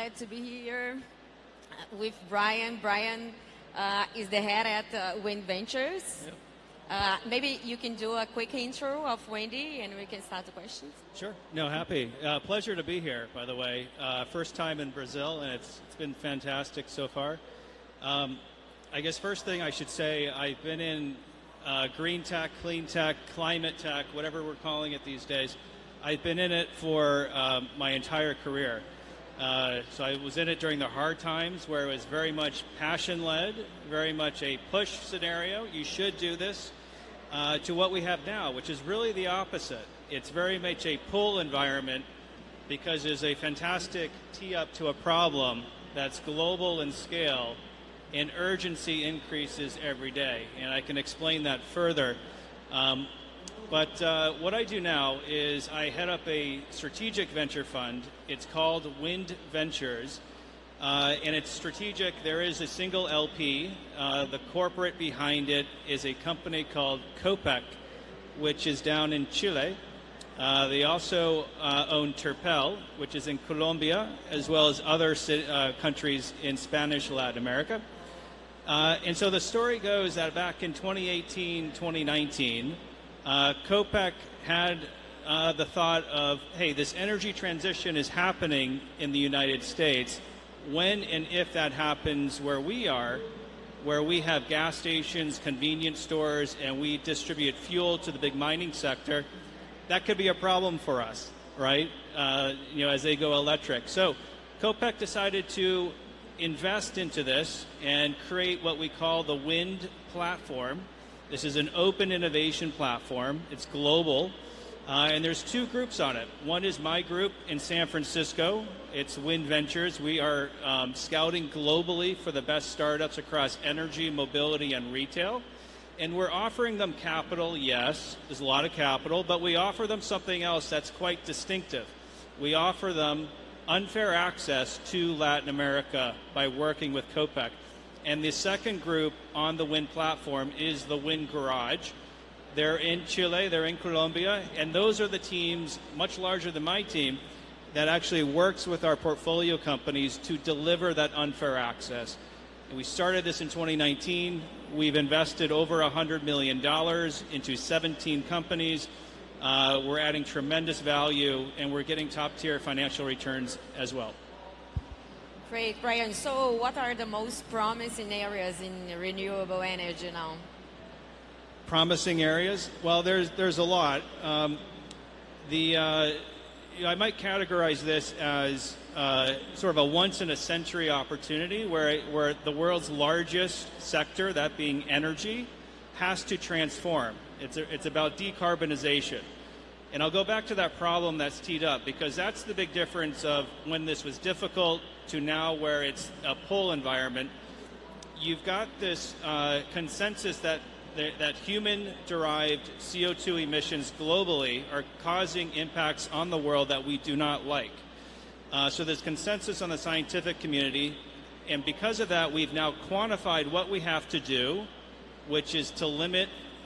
glad to be here with Brian. Brian is the head at Wind Ventures. Yep. Maybe you can do a quick intro of Wendy and we can start the questions. Sure. No, happy. Pleasure to be here, by the way. First time in Brazil, and it's been fantastic so far. I guess first thing I should say, I've been in green tech, clean tech, climate tech, whatever we're calling it these days. I've been in it for my entire career. So I was in it during the hard times where it was very much passion-led, very much a push scenario. You should do this. To what we have now, which is really the opposite. It's very much a pull environment because there's a fantastic tee-up to a problem that's global in scale, and urgency increases every day. And I can explain that further. But what I do now is I head up a strategic venture fund. It's called Wind Ventures. And it's strategic. There is a single LP. The corporate behind it is a company called Copec, which is down in Chile. They also own Terpel, which is in Colombia, as well as other countries in Spanish Latin America. And so the story goes that back in 2018, 2019, Copec had the thought of, hey, this energy transition is happening in the United States. When and if that happens where we are, where we have gas stations, convenience stores, and we distribute fuel to the big mining sector, that could be a problem for us, right? As they go electric. So Copec decided to invest into this and create what we call the Wind Platform. This is an open innovation platform. It's global. And there's two groups on it. One is my group in San Francisco. It's Wind Ventures. We are scouting globally for the best startups across energy, mobility, and retail. And we're offering them capital, yes, there's a lot of capital, but we offer them something else that's quite distinctive. We offer them unfair access to Latin America by working with Copec. And the second group on the Wind Platform is the Wind Garage. They're in Chile, they're in Colombia, and those are the teams, much larger than my team, that actually works with our portfolio companies to deliver that unfair access. And we started this in 2019. We've invested over $100 million into 17 companies. We're adding tremendous value, and we're getting top-tier financial returns as well. Great, Brian. So what are the most promising areas in renewable energy now? Promising areas? Well, there's a lot. I might categorize this as sort of a once-in-a-century opportunity where the world's largest sector, that being energy, has to transform. It's about decarbonization. And I'll go back to that problem that's teed up, because that's the big difference of when this was difficult to now where it's a pull environment. You've got this consensus that human-derived CO2 emissions globally are causing impacts on the world that we do not like. So there's consensus on the scientific community, and because of that, we've now quantified what we have to do, which is to limit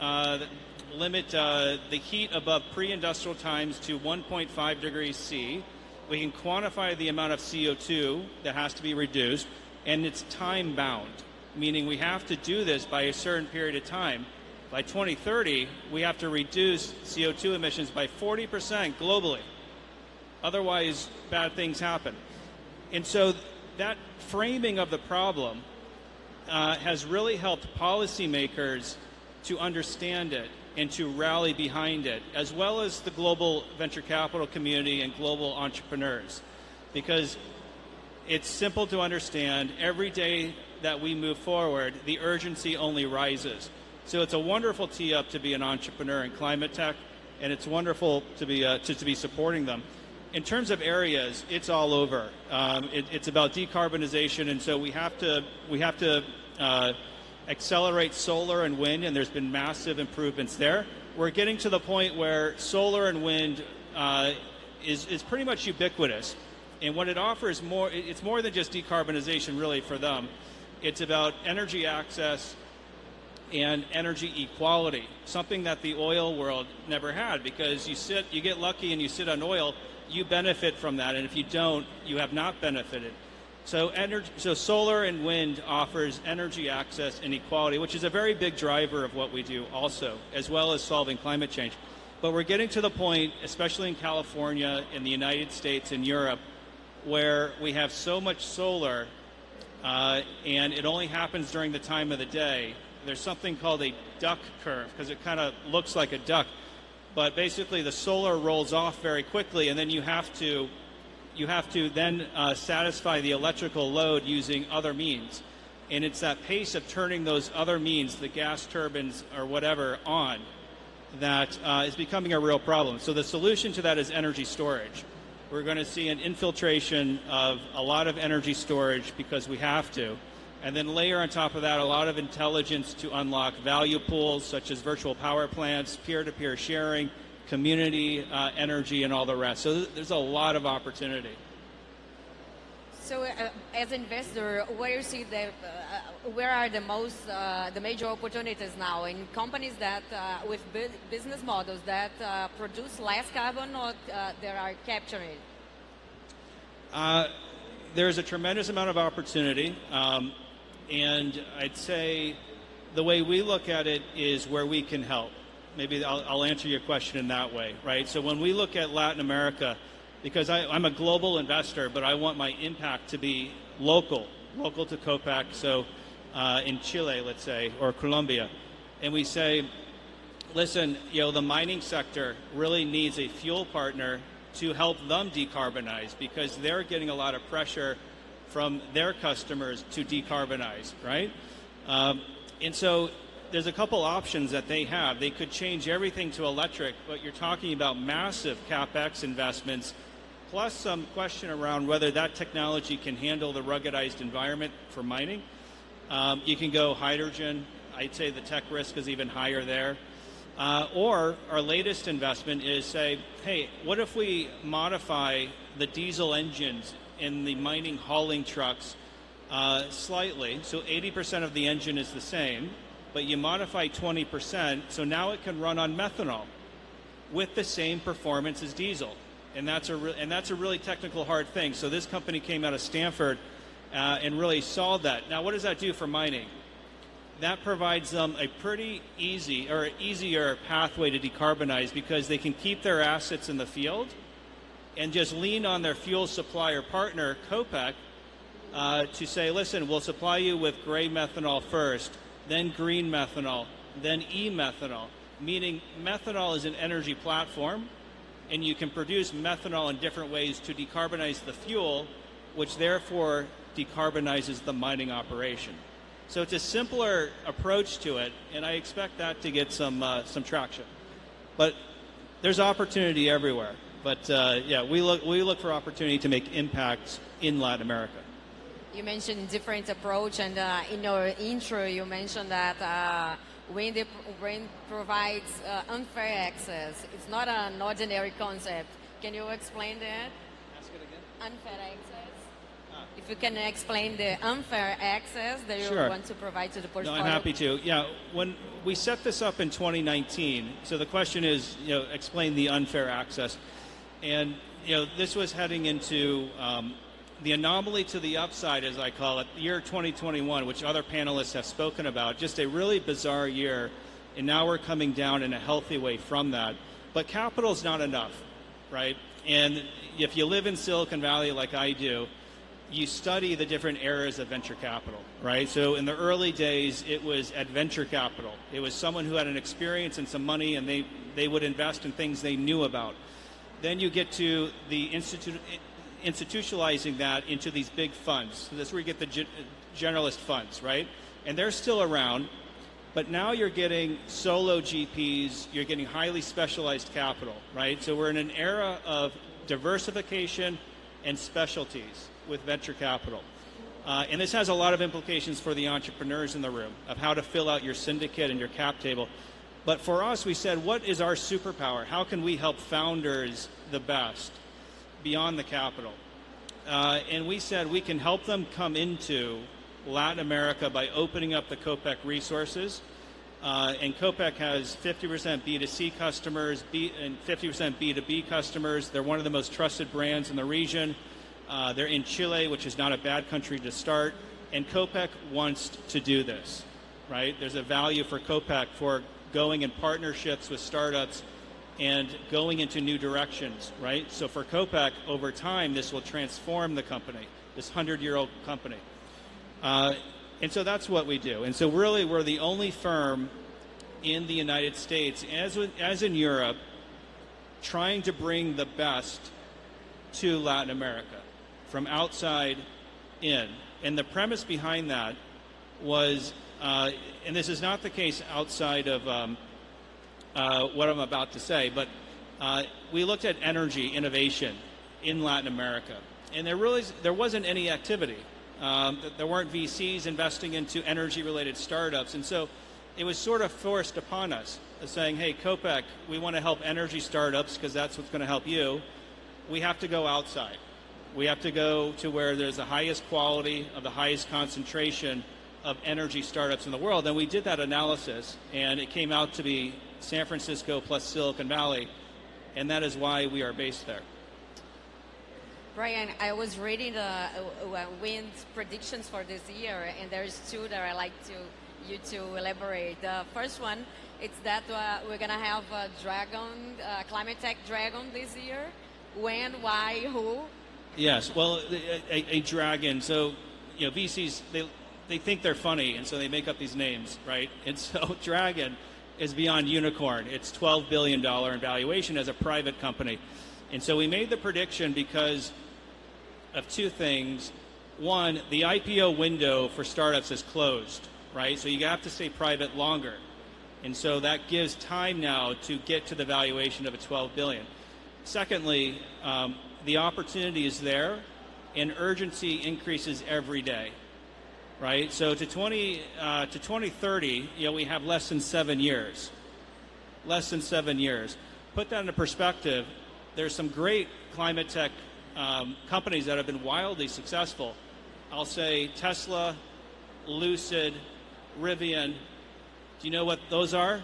the heat above pre-industrial times to 1.5 degrees C. We can quantify the amount of CO2 that has to be reduced, and it's time-bound, meaning we have to do this by a certain period of time. By 2030, we have to reduce CO2 emissions by 40% globally. Otherwise, bad things happen. And so that framing of the problem has really helped policymakers to understand it and to rally behind it, as well as the global venture capital community and global entrepreneurs. Because it's simple to understand, every day that we move forward, the urgency only rises. So it's a wonderful tee-up to be an entrepreneur in climate tech, and it's wonderful to be supporting them. In terms of areas, it's all over. It's about decarbonization, and so we have to accelerate solar and wind, and there's been massive improvements there. We're getting to the point where solar and wind is pretty much ubiquitous, and what it offers it's more than just decarbonization really for them. It's about energy access and energy equality, something that the oil world never had, because you get lucky and you sit on oil, you benefit from that, and if you don't, you have not benefited. So solar and wind offers energy access and equality, which is a very big driver of what we do also, as well as solving climate change. But we're getting to the point, especially in California, in the United States, and Europe, where we have so much solar, and it only happens during the time of the day. There's something called a duck curve, because it kind of looks like a duck. But basically, the solar rolls off very quickly, and then you have to then satisfy the electrical load using other means. And it's that pace of turning those other means, the gas turbines or whatever, on, that is becoming a real problem. So the solution to that is energy storage. We're going to see an infiltration of a lot of energy storage because we have to. And then layer on top of that a lot of intelligence to unlock value pools such as virtual power plants, peer-to-peer sharing, community energy, and all the rest. So there's a lot of opportunity. So, as an investor, where you see where are the major opportunities now in companies that with business models that produce less carbon or they are capturing? There's a tremendous amount of opportunity, and I'd say the way we look at it is where we can help. Maybe I'll answer your question in that way, right? So when we look at Latin America, because I'm a global investor, but I want my impact to be local to COPEC, so in Chile, let's say, or Colombia. And we say, listen, the mining sector really needs a fuel partner to help them decarbonize because they're getting a lot of pressure from their customers to decarbonize, right? And so there's a couple options that they have. They could change everything to electric, but you're talking about massive CapEx investments, plus some question around whether that technology can handle the ruggedized environment for mining. You can go hydrogen. I'd say the tech risk is even higher there. Or our latest investment is say, hey, what if we modify the diesel engines in the mining hauling trucks slightly, so 80% of the engine is the same, but you modify 20%, so now it can run on methanol with the same performance as diesel. And that's a really technical, hard thing. So this company came out of Stanford and really solved that. Now, what does that do for mining? That provides them a pretty easy or easier pathway to decarbonize because they can keep their assets in the field and just lean on their fuel supplier partner, COPEC, to say, listen, we'll supply you with gray methanol first, then green methanol, then e-methanol, meaning methanol is an energy platform, and you can produce methanol in different ways to decarbonize the fuel, which therefore decarbonizes the mining operation. So it's a simpler approach to it, and I expect that to get some traction. But there's opportunity everywhere. But we look for opportunity to make impacts in Latin America. You mentioned different approach, and in your intro, you mentioned that wind provides unfair access. It's not an ordinary concept. Can you explain that? Ask it again. Unfair access. If you can explain the unfair access that you Sure. want to provide to the portfolio. No, I'm happy to. Yeah, when we set this up in 2019, so the question is, explain the unfair access. And, this was heading into the anomaly to the upside, as I call it, the year 2021, which other panelists have spoken about, just a really bizarre year. And now we're coming down in a healthy way from that. But capital's not enough, right? And if you live in Silicon Valley like I do, you study the different eras of venture capital, right? So in the early days, it was at venture capital. It was someone who had an experience and some money, and they would invest in things they knew about. Then you get to the institutionalizing that into these big funds. So that's where you get the generalist funds, right? And they're still around, but now you're getting solo GPs, you're getting highly specialized capital, right? So we're in an era of diversification and specialties with venture capital. And this has a lot of implications for the entrepreneurs in the room of how to fill out your syndicate and your cap table. But for us, we said, what is our superpower? How can we help founders the best beyond the capital? And we said we can help them come into Latin America by opening up the COPEC resources. And COPEC has 50% B2C customers and 50% B2B customers. They're one of the most trusted brands in the region. They're in Chile, which is not a bad country to start. And COPEC wants to do this, right? There's a value for COPEC for going in partnerships with startups and going into new directions, right? So for COPEC, over time, this will transform the company, this 100-year-old company. And so that's what we do. And so really, we're the only firm in the United States, as in Europe, trying to bring the best to Latin America from outside in. And the premise behind that was, and this is not the case outside of what I'm about to say, but we looked at energy innovation in Latin America, and there wasn't any activity. There weren't VCs investing into energy-related startups, and so it was sort of forced upon us, saying, hey, COPEC, we want to help energy startups because that's what's going to help you. We have to go outside. We have to go to where there's the highest quality of the highest concentration of energy startups in the world. And we did that analysis, and it came out to be San Francisco plus Silicon Valley, and that is why we are based there. Brian, I was reading the wind predictions for this year, and there's two that I like you to elaborate. The first one, it's that we're going to have a dragon, climate tech dragon this year. When, why, who? Yes, well, a dragon. So, VCs, they think they're funny, and so they make up these names, right? And so dragon is beyond unicorn. It's $12 billion in valuation as a private company. And so we made the prediction because of two things. One, the IPO window for startups is closed, right? So you have to stay private longer. And so that gives time now to get to the valuation of a $12 billion. Secondly, the opportunity is there, and urgency increases every day, right? So to 2030, we have less than 7 years. Less than 7 years. Put that into perspective. There's some great climate tech companies that have been wildly successful. I'll say Tesla, Lucid, Rivian. Do you know what those are?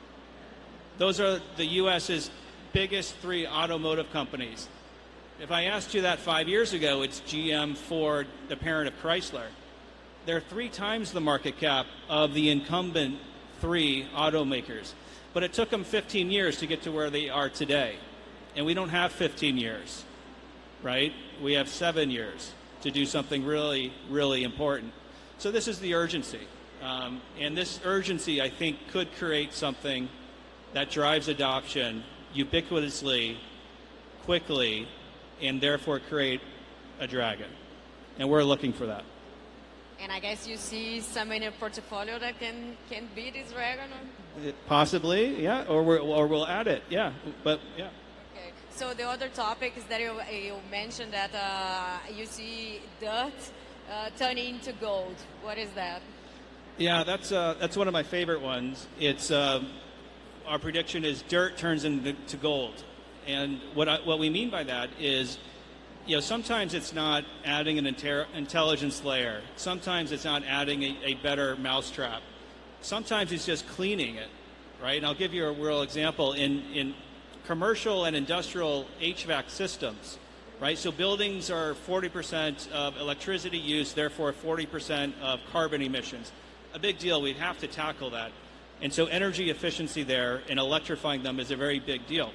Those are the U.S.'s biggest 3 automotive companies. If I asked you that 5 years ago, it's GM, Ford, the parent of Chrysler. They're 3 times the market cap of the incumbent 3 automakers. But it took them 15 years to get to where they are today. And we don't have 15 years, right? We have 7 years to do something really, really important. So this is the urgency. And this urgency, I think, could create something that drives adoption ubiquitously, quickly, and therefore create a dragon. And we're looking for that. And I guess you see some in your portfolio that can be this dragon? Possibly, yeah, or we'll add it, yeah. But, yeah. Okay. So the other topic is that you mentioned that you see dirt turning into gold. What is that? Yeah, that's one of my favorite ones. It's our prediction is dirt turns into gold, and what we mean by that is, sometimes it's not adding an intelligence layer. Sometimes it's not adding a better mousetrap. Sometimes it's just cleaning it, right? And I'll give you a real example in commercial and industrial HVAC systems, right? So buildings are 40% of electricity use, therefore 40% of carbon emissions. A big deal. We'd have to tackle that. And so energy efficiency there and electrifying them is a very big deal.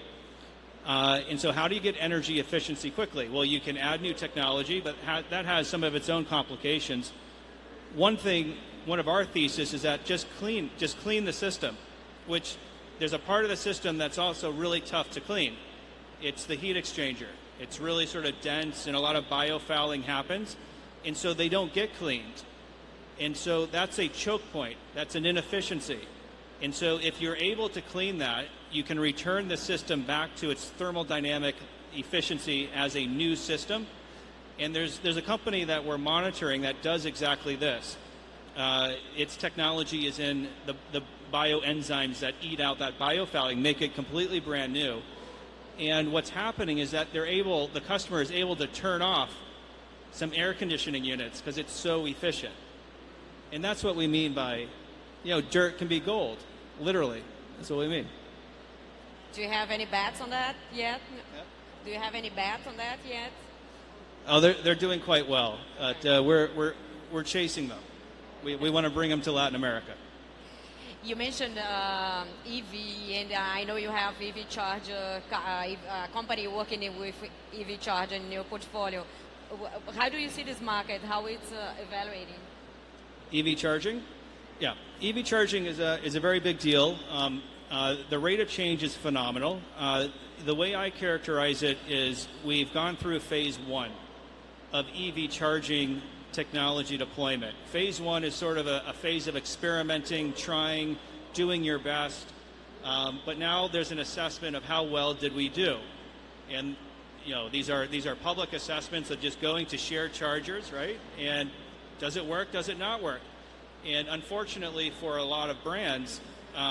And so how do you get energy efficiency quickly? Well, you can add new technology, but that has some of its own complications. One of our thesis is that just clean the system, which there's a part of the system that's also really tough to clean. It's the heat exchanger. It's really sort of dense, and a lot of biofouling happens, and so they don't get cleaned. And so that's a choke point. That's an inefficiency. And so if you're able to clean that, you can return the system back to its thermodynamic efficiency as a new system. And there's a company that we're monitoring that does exactly this. Its technology is in the bioenzymes that eat out that biofouling, make it completely brand new. And what's happening is that the customer is able to turn off some air conditioning units because it's so efficient. And that's what we mean by, dirt can be gold, literally. That's what we mean. Do you have any bets on that yet? Yep. Do you have any bets on that yet? Oh, they're doing quite well. We're chasing them. We want to bring them to Latin America. You mentioned EV, and I know you have EV charger company working with EV charger in your portfolio. How do you see this market? How it's evaluating? EV charging? Yeah, EV charging is a very big deal. The rate of change is phenomenal. The way I characterize it is we've gone through phase one of EV charging technology deployment. Phase one is sort of a phase of experimenting, trying, doing your best. But now there's an assessment of how well did we do. And these are public assessments of just going to shared chargers, right? And does it work? Does it not work? And unfortunately for a lot of brands,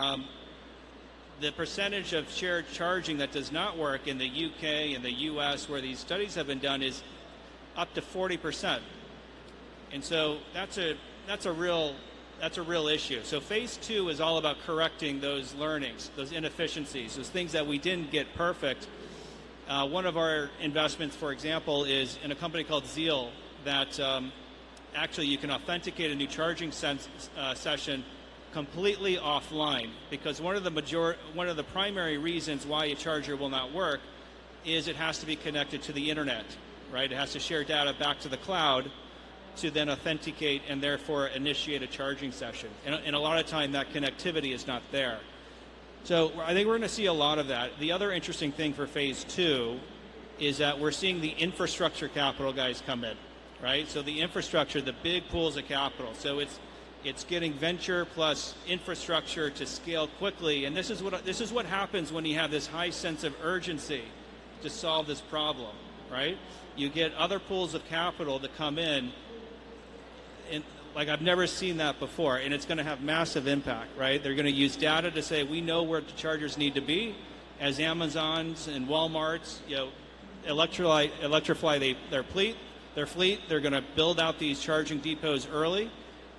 the percentage of shared charging that does not work in the UK and the US, where these studies have been done, is up to 40%. And so that's a real issue. So phase two is all about correcting those learnings, those inefficiencies, those things that we didn't get perfect. One of our investments, for example, is in a company called Zeal that actually you can authenticate a new charging session completely offline, because one of the primary reasons why a charger will not work is it has to be connected to the internet, right? It has to share data back to the cloud to then authenticate and therefore initiate a charging session. And a lot of time that connectivity is not there. So I think we're going to see a lot of that. The other interesting thing for phase two is that we're seeing the infrastructure capital guys come in, right? So the infrastructure, the big pools of capital. So it's getting venture plus infrastructure to scale quickly. And this is what happens when you have this high sense of urgency to solve this problem, right? You get other pools of capital to come in, and like I've never seen that before, and it's going to have massive impact, right? They're going to use data to say we know where the chargers need to be. As Amazons and Walmarts, electrify their fleet. They're going to build out these charging depots early,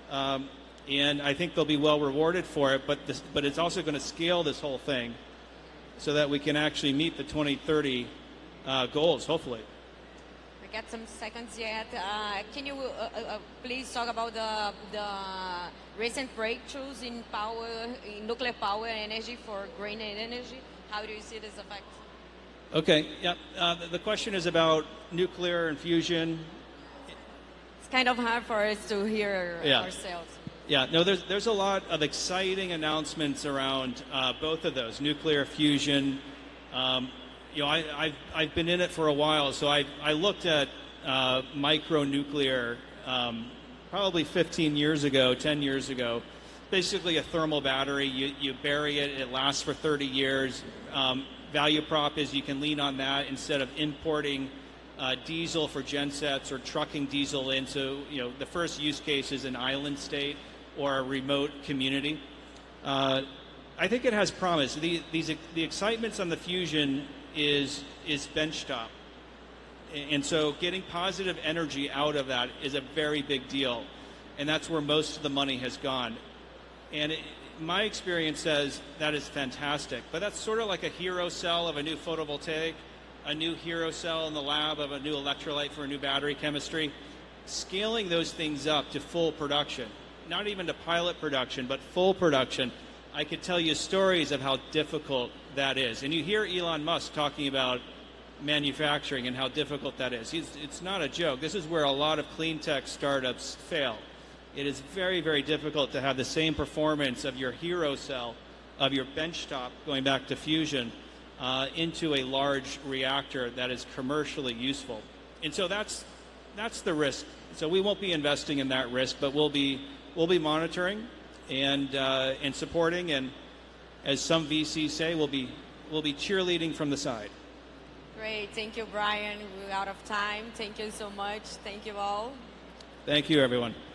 and I think they'll be well rewarded for it. But it's also going to scale this whole thing so that we can actually meet the 2030 goals, hopefully. Got some seconds yet. Can you please talk about the recent breakthroughs in nuclear power and energy for green energy? How do you see this effect? Okay, yeah. The question is about nuclear and fusion. It's kind of hard for us to hear ourselves. Yeah, no, there's a lot of exciting announcements around both of those, nuclear fusion. I've been in it for a while, so I looked at micronuclear probably 15 years ago, 10 years ago. Basically a thermal battery. You bury it, it lasts for 30 years. Value prop is you can lean on that instead of importing diesel for gensets or trucking diesel in. So, the first use case is an island state or a remote community. I think it has promise. The excitements on the fusion is benchtop. And so getting positive energy out of that is a very big deal. And that's where most of the money has gone. And my experience says that is fantastic. But that's sort of like a hero cell of a new photovoltaic, a new hero cell in the lab of a new electrolyte for a new battery chemistry. Scaling those things up to full production, not even to pilot production, but full production. I could tell you stories of how difficult that is. And you hear Elon Musk talking about manufacturing and how difficult that is. It's not a joke. This is where a lot of clean tech startups fail. It is very, very difficult to have the same performance of your hero cell, of your benchtop, going back to fusion, into a large reactor that is commercially useful. And so that's the risk. So we won't be investing in that risk, but we'll be monitoring and supporting, and as some VCs say, we'll be cheerleading from the side. Great, thank you, Brian. We're out of time. Thank you so much. Thank you all. Thank you, everyone.